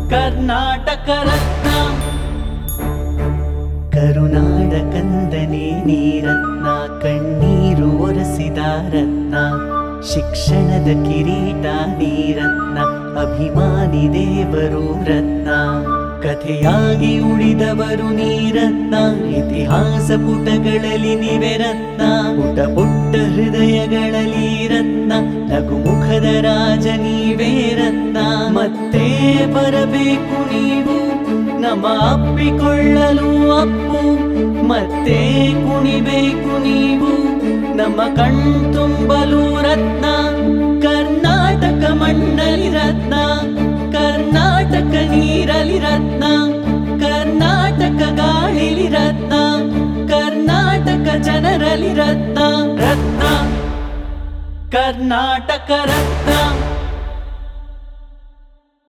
ಕರ್ನಾಟಕ ರತ್ನ ಕರುನಾಡ ಕಂದನೆ ನೀರತ್ನ ಕಣ್ಣೀರು ಒರೆಸಿದ ರತ್ನ ಶಿಕ್ಷಣದ ಕಿರೀಟ ನೀರತ್ನ ಅಭಿಮಾನಿ ದೇವರು ರತ್ನ ಕಥೆಯಾಗಿ ಉಳಿದವರು ನೀರತ್ನ ಇತಿಹಾಸ ಪುಟಗಳಲ್ಲಿ ನೀವೇ ರತ್ನ ಪುಟ ಪುಟ್ಟ ಹೃದಯಗಳಲ್ಲಿ ರತ್ನ ನಗುಮುಖದ ರಾಜ ನೀವೇ ರತ್ನ ಮತ್ತೆ ಬರಬೇಕು ನೀವು ನಮ್ಮ ಅಪ್ಪಿಕೊಳ್ಳಲು ಅಪ್ಪು ಮತ್ತೆ ಕುಣಿಬೇಕು ನೀವು ನಮ್ಮ ಕಣ್ತುಂಬಲು ರತ್ನ ಕರ್ನಾಟಕ ಮಣ್ಣಲ್ಲಿ ರತ್ನ ಕರ್ನಾಟಕ ನೀರಲಿ ರತ್ನ ಕರ್ನಾಟಕ ಗಾಳಿಲಿ ರತ್ನ ಕರ್ನಾಟಕ ಜನರಲಿ ರತ್ನ ರತ್ನ ಕರ್ನಾಟಕ ರತ್ನ